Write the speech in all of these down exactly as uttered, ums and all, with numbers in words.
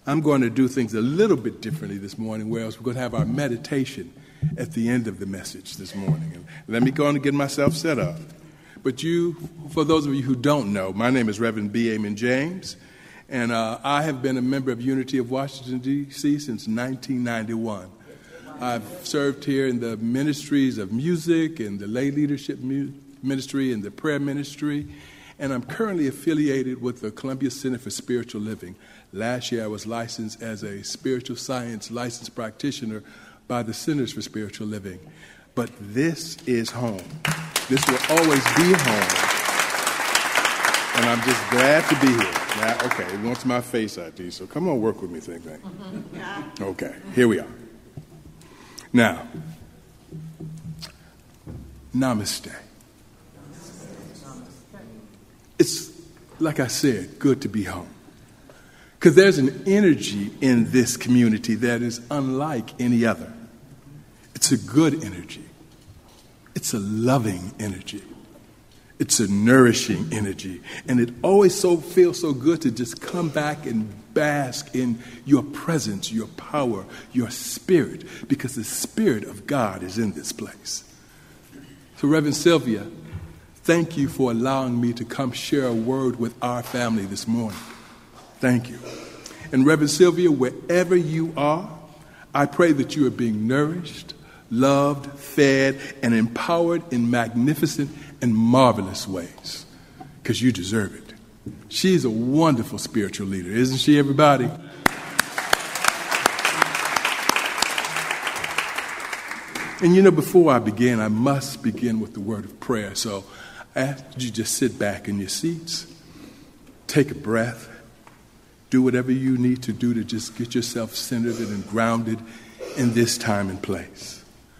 I'm going to do things a little bit differently this morning, whereas we're going to have our meditation at the end of the message this morning. And let me go on and get myself set up. But you, for those of you who don't know, my name is Reverend B. Amon James, and uh, I have been a member of Unity of Washington, D C since nineteen ninety-one. I've served here in the ministries of music and the lay leadership mu- ministry and the prayer ministry, and I'm currently affiliated with the Columbia Center for Spiritual Living. Last year I was licensed as a spiritual science licensed practitioner by the Centers for Spiritual Living. But this is home. This will always be home. And I'm just glad to be here. Now, okay, it wants my face I D, so come on, work with me, think, think. Okay, here we are. Now, namaste. It's, like I said, good to be home. Because there's an energy in this community that is unlike any other. It's a good energy. It's a loving energy. It's a nourishing energy. And it always so feels so good to just come back and bask in your presence, your power, your spirit, because the Spirit of God is in this place. So, Reverend Sylvia, thank you for allowing me to come share a word with our family this morning. Thank you. And Reverend Sylvia, wherever you are, I pray that you are being nourished, loved, fed, and empowered in magnificent and marvelous ways, because you deserve it. She's a wonderful spiritual leader, isn't she, everybody? And you know, before I begin, I must begin with the word of prayer. So I ask you just sit back in your seats, take a breath, do whatever you need to do to just get yourself centered and grounded in this time and place.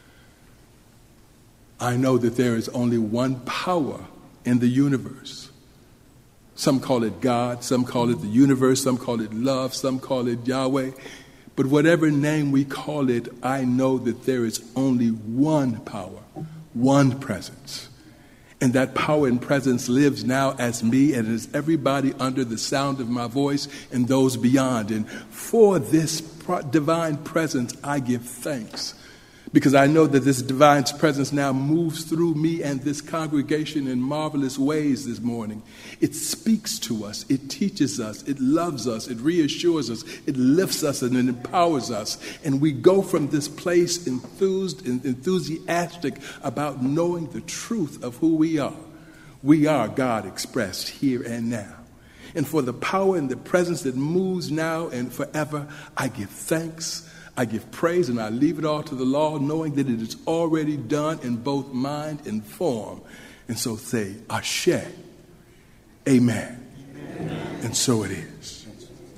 I know that there is only one power in the universe. Some call it God, some call it the universe, some call it love, some call it Yahweh. But whatever name we call it, I know that there is only one power, one presence. And that power and presence lives now as me and as everybody under the sound of my voice and those beyond. And for this divine presence, I give thanks. Because I know that this divine presence now moves through me and this congregation in marvelous ways this morning. It speaks to us. It teaches us. It loves us. It reassures us. It lifts us and it empowers us. And we go from this place enthused and enthusiastic about knowing the truth of who we are. We are God expressed here and now. And for the power and the presence that moves now and forever, I give thanks. I give praise, and I leave it all to the Lord, knowing that it is already done in both mind and form. And so say, Ashe, Amen. Amen. And so it is.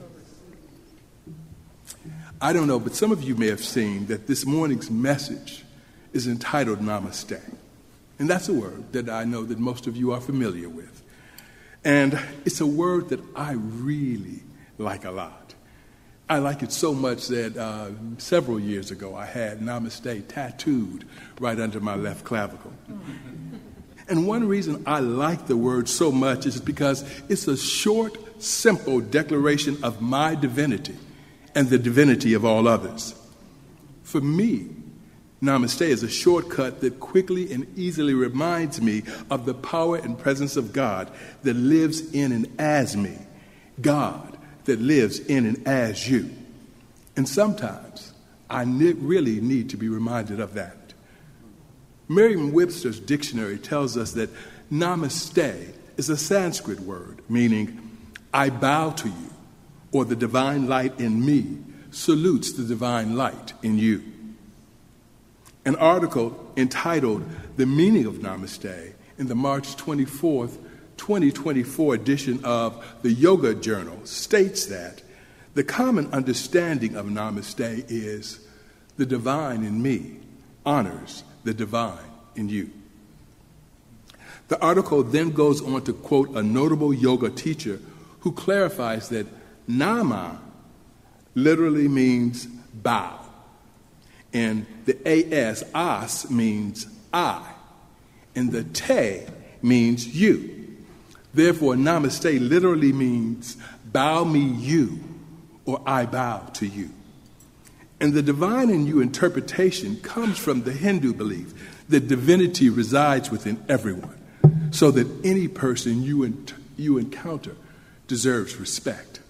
I don't know, but some of you may have seen that this morning's message is entitled Namaste. And that's a word that I know that most of you are familiar with. And it's a word that I really like a lot. I like it so much that uh, several years ago I had Namaste tattooed right under my left clavicle. And one reason I like the word so much is because it's a short, simple declaration of my divinity and the divinity of all others. For me, Namaste is a shortcut that quickly and easily reminds me of the power and presence of God that lives in and as me. God that lives in and as you. And sometimes I ne- really need to be reminded of that. Merriam-Webster's dictionary tells us that namaste is a Sanskrit word meaning I bow to you, or the divine light in me salutes the divine light in you. An article entitled The Meaning of Namaste in the March twenty-fourth, twenty twenty-four edition of the Yoga Journal states that the common understanding of Namaste is the divine in me honors the divine in you. The article then goes on to quote a notable yoga teacher who clarifies that nama literally means bow, and the as, as means I, and the te means you. Therefore, namaste literally means bow me you, or I bow to you. And the divine in you interpretation comes from the Hindu belief that divinity resides within everyone, so that any person you, ent- you encounter deserves respect.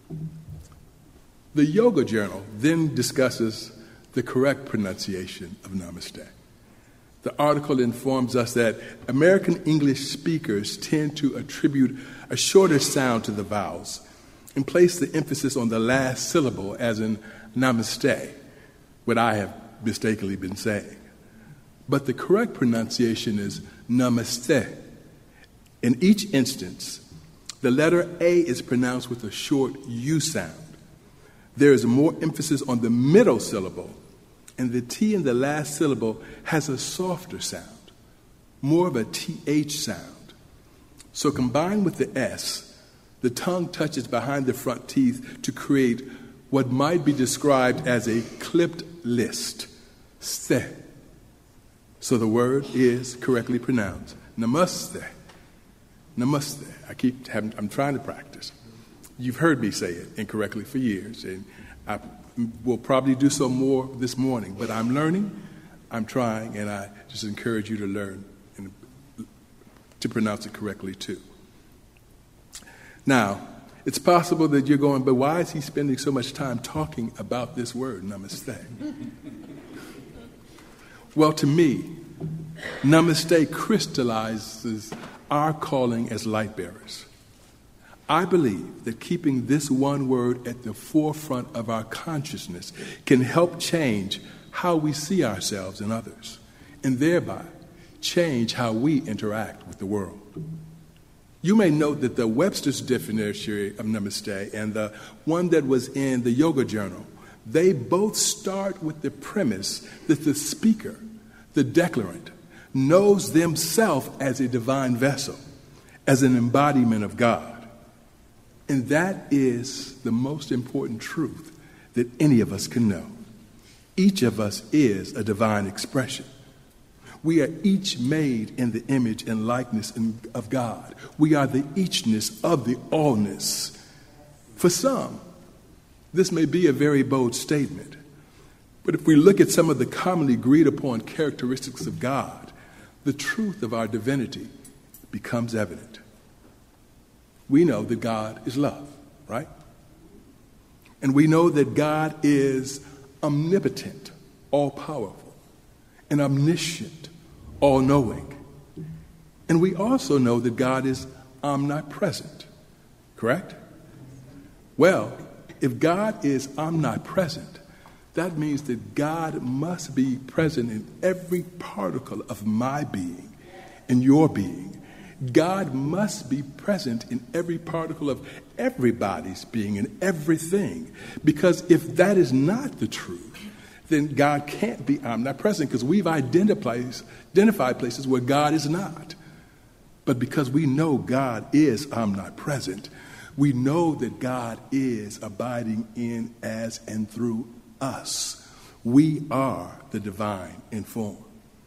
The Yoga Journal then discusses the correct pronunciation of Namaste. The article informs us that American English speakers tend to attribute a shorter sound to the vowels and place the emphasis on the last syllable, as in Namaste, what I have mistakenly been saying. But the correct pronunciation is Namaste. In each instance, the letter A is pronounced with a short U sound. There is more emphasis on the middle syllable, and the T in the last syllable has a softer sound, more of a T H sound. So combined with the S, the tongue touches behind the front teeth to create what might be described as a clipped list, ste. So the word is correctly pronounced, Namaste. Namaste. I keep having, I'm trying to practice. You've heard me say it incorrectly for years, and I will probably do so more this morning. But I'm learning, I'm trying, and I just encourage you to learn and to pronounce it correctly too. Now, it's possible that you're going, but why is he spending so much time talking about this word, Namaste? Well, to me, Namaste crystallizes our calling as light bearers. I believe that keeping this one word at the forefront of our consciousness can help change how we see ourselves and others, and thereby change how we interact with the world. You may note that the Webster's Dictionary of Namaste and the one that was in the Yoga Journal, they both start with the premise that the speaker, the declarant, knows themselves as a divine vessel, as an embodiment of God. And that is the most important truth that any of us can know. Each of us is a divine expression. We are each made in the image and likeness of God. We are the eachness of the allness. For some, this may be a very bold statement, but if we look at some of the commonly agreed upon characteristics of God, the truth of our divinity becomes evident. We know that God is love, right? And we know that God is omnipotent, all-powerful, and omniscient, all-knowing. And we also know that God is omnipresent, correct? Well, if God is omnipresent, that means that God must be present in every particle of my being, in your being. God must be present in every particle of everybody's being and everything. Because if that is not the truth, then God can't be omnipresent, because we've identified, identified places where God is not. But because we know God is omnipresent, we know that God is abiding in, as, and through us. We are the divine in form.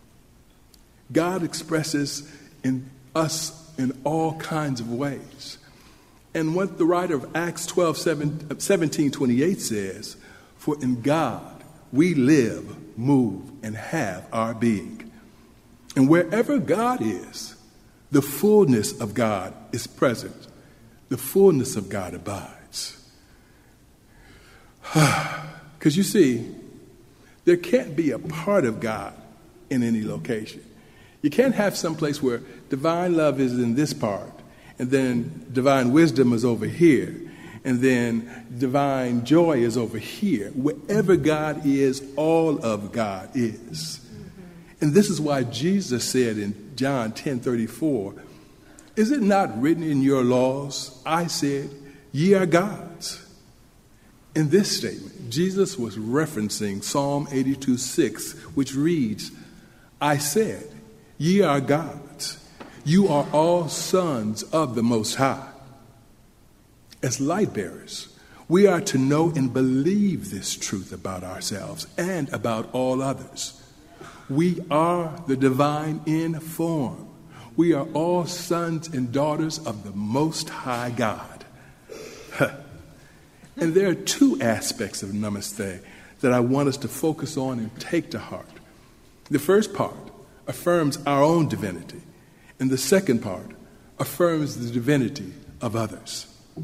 God expresses in us in all kinds of ways. And what the writer of Acts twelve, seventeen, twenty-eight says, for in God we live, move, and have our being. And wherever God is, the fullness of God is present. The fullness of God abides. Because you see, there can't be a part of God in any location. You can't have some place where divine love is in this part, and then divine wisdom is over here, and then divine joy is over here. Wherever God is, all of God is. Mm-hmm. And this is why Jesus said in John ten thirty-four, is it not written in your laws, I said, ye are gods? In this statement, Jesus was referencing Psalm eighty-two six, which reads, I said, ye are gods. You are all sons of the Most High. As light bearers, we are to know and believe this truth about ourselves and about all others. We are the divine in form. We are all sons and daughters of the Most High God. And there are two aspects of namaste that I want us to focus on and take to heart. The first part affirms our own divinity, and the second part affirms the divinity of others.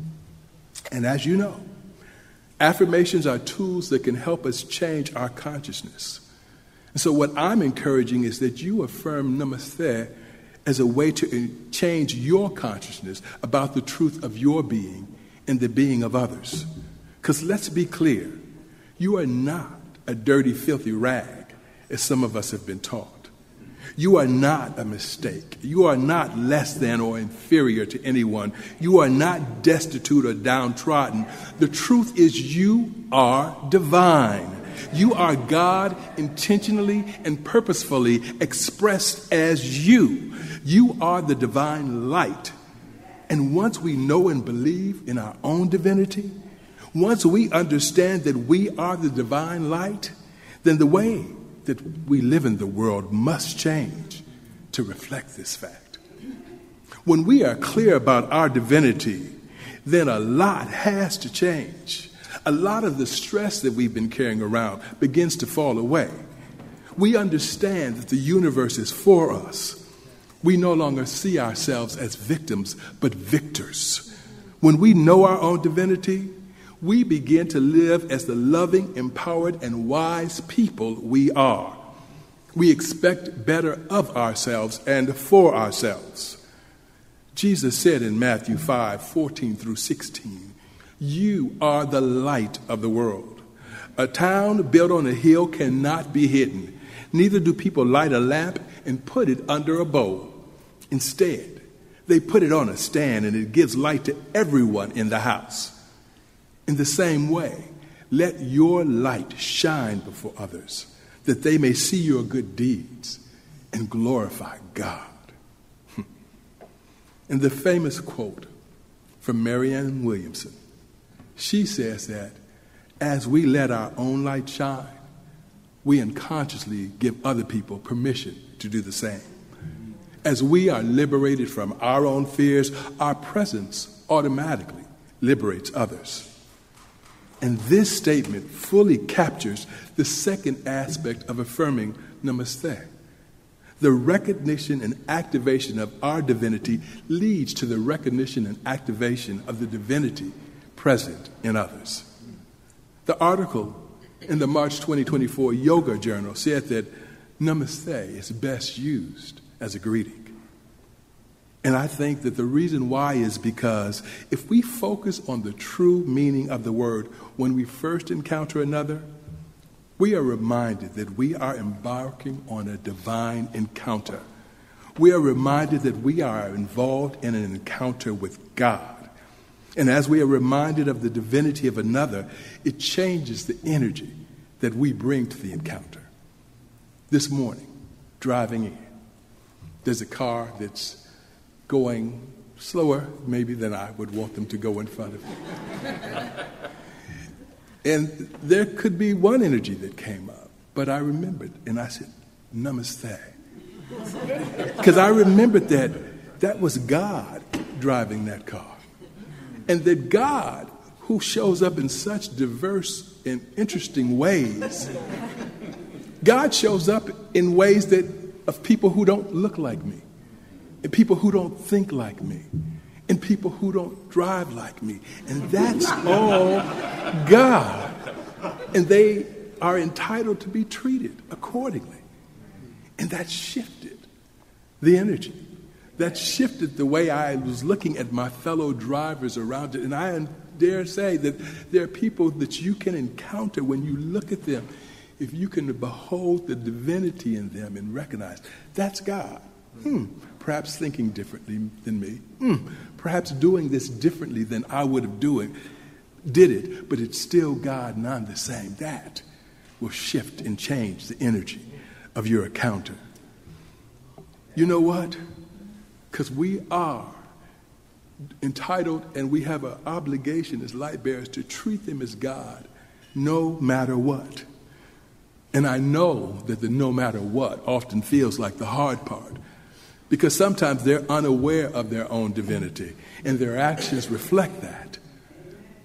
And as you know, affirmations are tools that can help us change our consciousness. And so what I'm encouraging is that you affirm namaste as a way to change your consciousness about the truth of your being and the being of others. Because let's be clear, you are not a dirty, filthy rag, as some of us have been taught. You are not a mistake. You are not less than or inferior to anyone. You are not destitute or downtrodden. The truth is you are divine. You are God intentionally and purposefully expressed as you. You are the divine light. And once we know and believe in our own divinity, once we understand that we are the divine light, then the way that we live in the world must change to reflect this fact. When we are clear about our divinity, then a lot has to change. A lot of the stress that we've been carrying around begins to fall away. We understand that the universe is for us. We no longer see ourselves as victims, but victors. When we know our own divinity, we begin to live as the loving, empowered, and wise people we are. We expect better of ourselves and for ourselves. Jesus said in Matthew five, fourteen through sixteen, "You are the light of the world. A town built on a hill cannot be hidden. Neither do people light a lamp and put it under a bowl. Instead, they put it on a stand, and it gives light to everyone in the house. In the same way, let your light shine before others, that they may see your good deeds and glorify God." And the famous quote from Marianne Williamson, she says that as we let our own light shine, we unconsciously give other people permission to do the same. As we are liberated from our own fears, our presence automatically liberates others. And this statement fully captures the second aspect of affirming namaste. The recognition and activation of our divinity leads to the recognition and activation of the divinity present in others. The article in the March twenty twenty-four Yoga Journal said that namaste is best used as a greeting. And I think that the reason why is because if we focus on the true meaning of the word when we first encounter another, we are reminded that we are embarking on a divine encounter. We are reminded that we are involved in an encounter with God. And as we are reminded of the divinity of another, it changes the energy that we bring to the encounter. This morning, driving in, there's a car that's going slower maybe than I would want them to go in front of me. And there could be one energy that came up, but I remembered, and I said, namaste. Because I remembered that that was God driving that car. And that God, who shows up in such diverse and interesting ways, God shows up in ways that of people who don't look like me, and people who don't think like me, and people who don't drive like me. And that's all God. And they are entitled to be treated accordingly. And that shifted the energy. That shifted the way I was looking at my fellow drivers around it. And I dare say that there are people that you can encounter when you look at them. If you can behold the divinity in them and recognize, that's God. Hmm. Perhaps thinking differently than me. Hmm. Perhaps doing this differently than I would have doing, did it, but it's still God and I'm the same. That will shift and change the energy of your encounter. You know what? Because we are entitled and we have an obligation as light bearers to treat them as God no matter what. And I know that the no matter what often feels like the hard part, because sometimes they're unaware of their own divinity and their actions reflect that.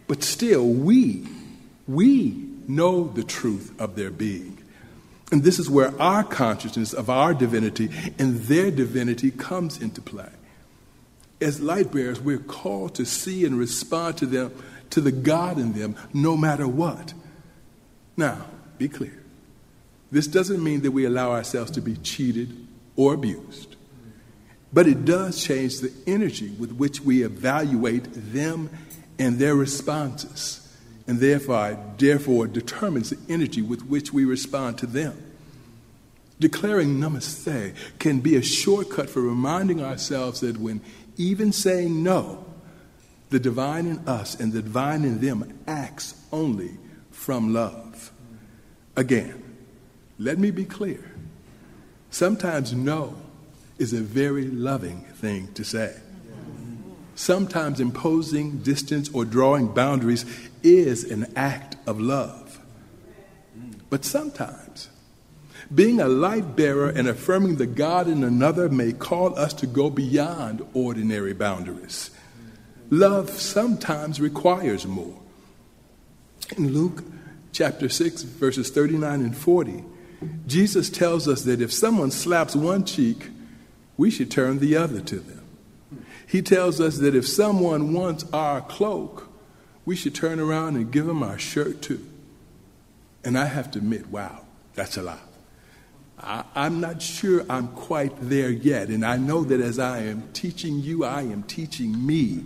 But still, we, we know the truth of their being. And this is where our consciousness of our divinity and their divinity comes into play. As light bearers, we're called to see and respond to them, to the God in them, no matter what. Now, be clear. This doesn't mean that we allow ourselves to be cheated or abused. But it does change the energy with which we evaluate them and their responses. And therefore, therefore determines the energy with which we respond to them. Declaring namaste can be a shortcut for reminding ourselves that when even saying no, the divine in us and the divine in them acts only from love. Again, let me be clear. Sometimes no is a very loving thing to say. Sometimes imposing distance or drawing boundaries is an act of love. But sometimes being a light bearer and affirming the God in another may call us to go beyond ordinary boundaries. Love sometimes requires more. In Luke chapter six, verses thirty-nine and forty, Jesus tells us that if someone slaps one cheek, we should turn the other to them. He tells us that if someone wants our cloak, we should turn around and give them our shirt too. And I have to admit, wow, that's a lot. I, I'm not sure I'm quite there yet. And I know that as I am teaching you, I am teaching me.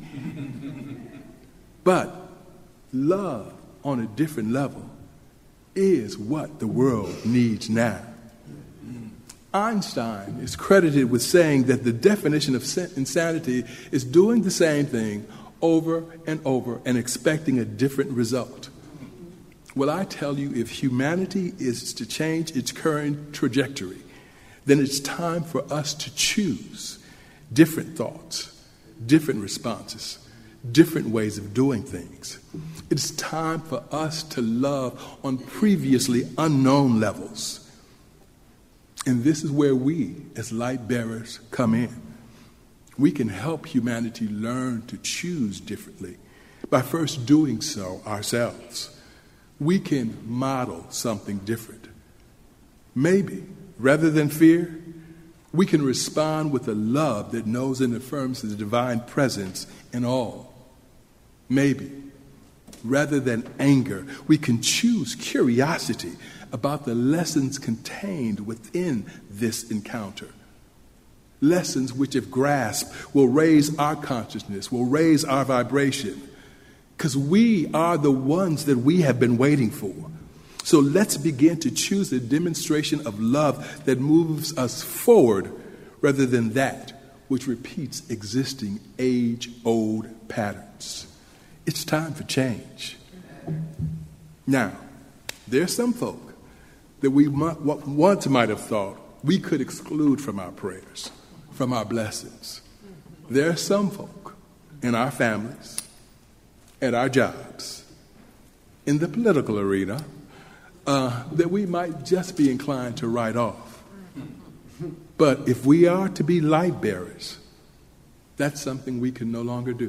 But love on a different level is what the world needs now. Einstein is credited with saying that the definition of insanity is doing the same thing over and over and expecting a different result. Well, I tell you, if humanity is to change its current trajectory, then it's time for us to choose different thoughts, different responses, different ways of doing things. It's time for us to love on previously unknown levels. And this is where we, as light bearers, come in. We can help humanity learn to choose differently by first doing so ourselves. We can model something different. Maybe, rather than fear, we can respond with a love that knows and affirms the divine presence in all. Maybe, rather than anger, we can choose curiosity about the lessons contained within this encounter. Lessons which, if grasped, will raise our consciousness, will raise our vibration. Because we are the ones that we have been waiting for. So let's begin to choose a demonstration of love that moves us forward rather than that which repeats existing age-old patterns. It's time for change. Now, there's some folk that we might, once might have thought we could exclude from our prayers, from our blessings. There are some folk in our families, at our jobs, in the political arena, uh, that we might just be inclined to write off. But if we are to be light bearers, that's something we can no longer do.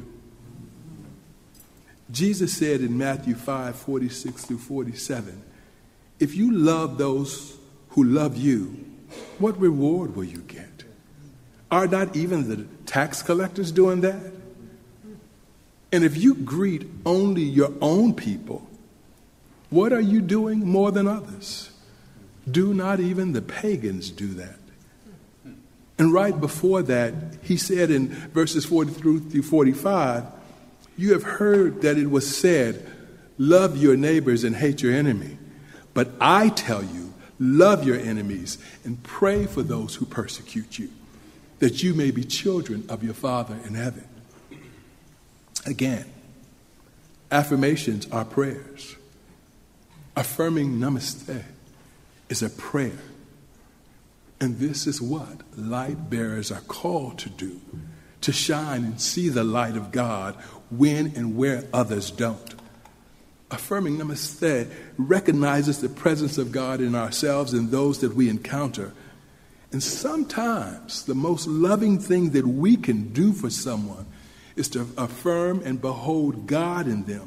Jesus said in Matthew five, forty-six through forty-seven, if you love those who love you, what reward will you get? Are not even the tax collectors doing that? And if you greet only your own people, what are you doing more than others? Do not even the pagans do that? And right before that, he said in verses forty-three through forty-five, you have heard that it was said, love your neighbors and hate your enemy. But I tell you, love your enemies and pray for those who persecute you, that you may be children of your Father in heaven. Again, affirmations are prayers. Affirming namaste is a prayer. And this is what light bearers are called to do, to shine and see the light of God when and where others don't. Affirming namaste recognizes the presence of God in ourselves and those that we encounter. And sometimes the most loving thing that we can do for someone is to affirm and behold God in them,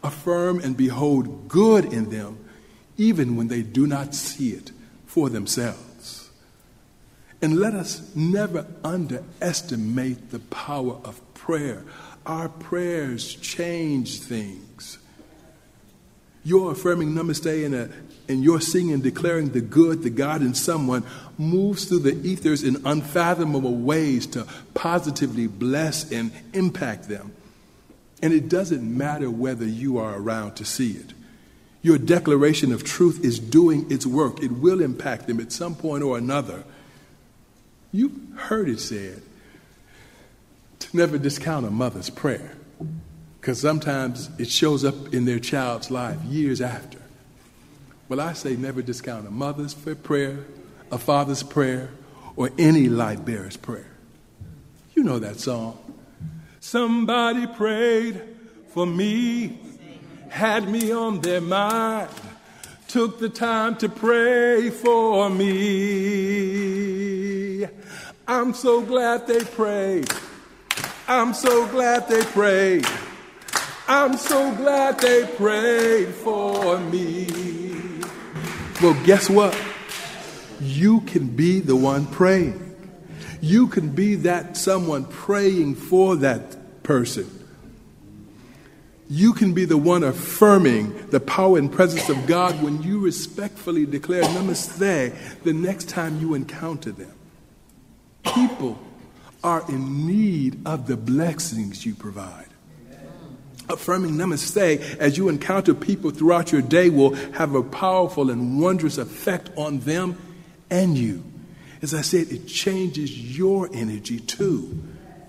Affirm and behold good in them, even when they do not see it for themselves. And let us never underestimate the power of prayer. Our prayers change things. Your affirming namaste and, a, and your singing and declaring the good, the God in someone moves through the ethers in unfathomable ways to positively bless and impact them. And it doesn't matter whether you are around to see it. Your declaration of truth is doing its work. It will impact them at some point or another. You heard it said to never discount a mother's prayer, because sometimes it shows up in their child's life years after. Well, I say never discount a mother's prayer, a father's prayer, or any light bearer's prayer. You know that song. Somebody prayed for me, had me on their mind, took the time to pray for me. I'm so glad they prayed. I'm so glad they prayed. I'm so glad they prayed for me. Well, guess what? You can be the one praying. You can be that someone praying for that person. You can be the one affirming the power and presence of God when you respectfully declare namaste the next time you encounter them. People are in need of the blessings you provide. Affirming namaste as you encounter people throughout your day will have a powerful and wondrous effect on them and you. As I said, it changes your energy too.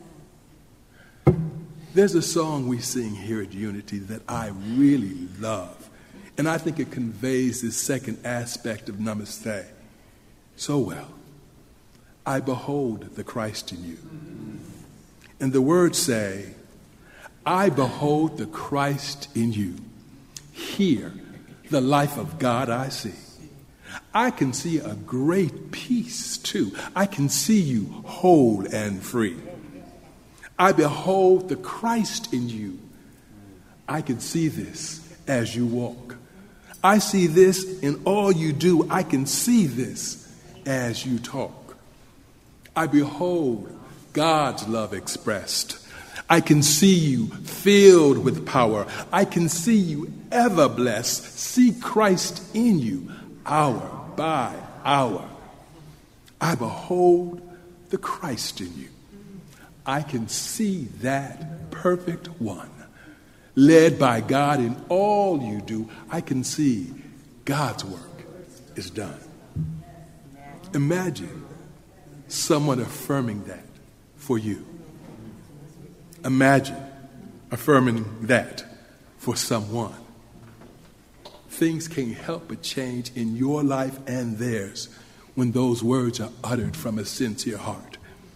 There's a song we sing here at Unity that I really love, and I think it conveys this second aspect of namaste so well. I behold the Christ in you. And the words say, I behold the Christ in you. Here, the life of God I see. I can see a great peace, too. I can see you whole and free. I behold the Christ in you. I can see this as you walk. I see this in all you do. I can see this as you talk. I behold God's love expressed. I can see you filled with power. I can see you ever blessed. See Christ in you, hour by hour. I behold the Christ in you. I can see that perfect one, led by God in all you do. I can see God's work is done. Imagine someone affirming that for you. Imagine affirming that for someone. Things can't help but change in your life and theirs when those words are uttered from a sincere heart.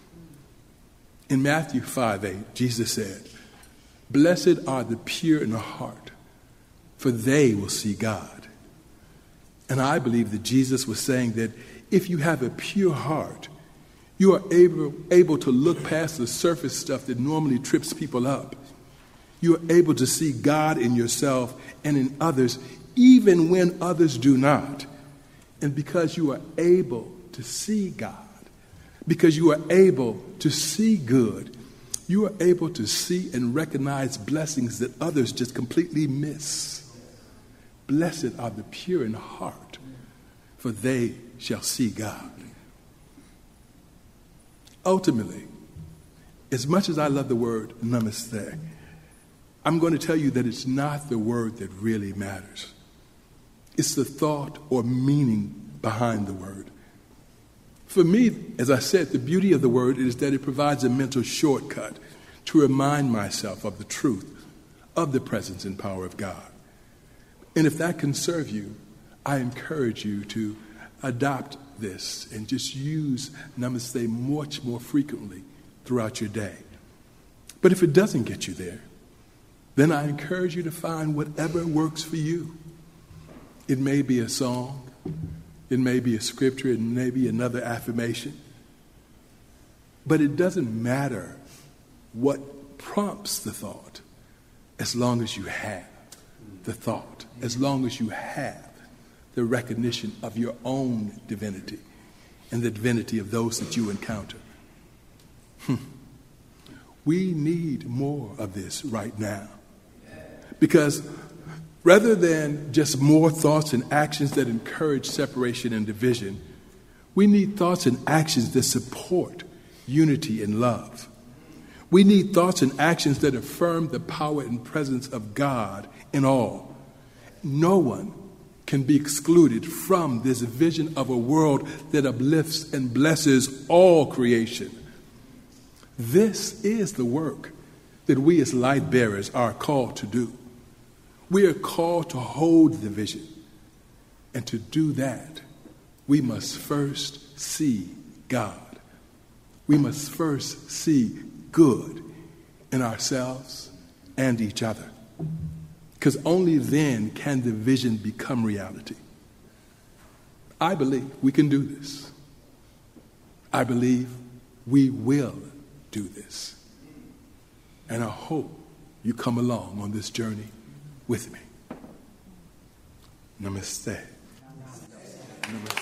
In Matthew five eight, Jesus said, "Blessed are the pure in heart, for they will see God." And I believe that Jesus was saying that if you have a pure heart, you are able, able to look past the surface stuff that normally trips people up. You are able to see God in yourself and in others, even when others do not. And because you are able to see God, because you are able to see good, you are able to see and recognize blessings that others just completely miss. Blessed are the pure in heart, for they shall see God. Ultimately, as much as I love the word namaste, I'm going to tell you that it's not the word that really matters. It's the thought or meaning behind the word. For me, as I said, the beauty of the word is that it provides a mental shortcut to remind myself of the truth of the presence and power of God. And if that can serve you, I encourage you to adopt this and just use namaste much more frequently throughout your day. But if it doesn't get you there, then I encourage you to find whatever works for you. It may be a song, it may be a scripture, it may be another affirmation. But it doesn't matter what prompts the thought as long as you have the thought, as long as you have the recognition of your own divinity and the divinity of those that you encounter. Hmm. We need more of this right now. Because rather than just more thoughts and actions that encourage separation and division, we need thoughts and actions that support unity and love. We need thoughts and actions that affirm the power and presence of God in all. No one can be excluded from this vision of a world that uplifts and blesses all creation. This is the work that we as light bearers are called to do. We are called to hold the vision. And to do that, we must first see God. We must first see good in ourselves and each other. Because only then can the vision become reality. I believe we can do this. I believe we will do this. And I hope you come along on this journey with me. Namaste. Namaste.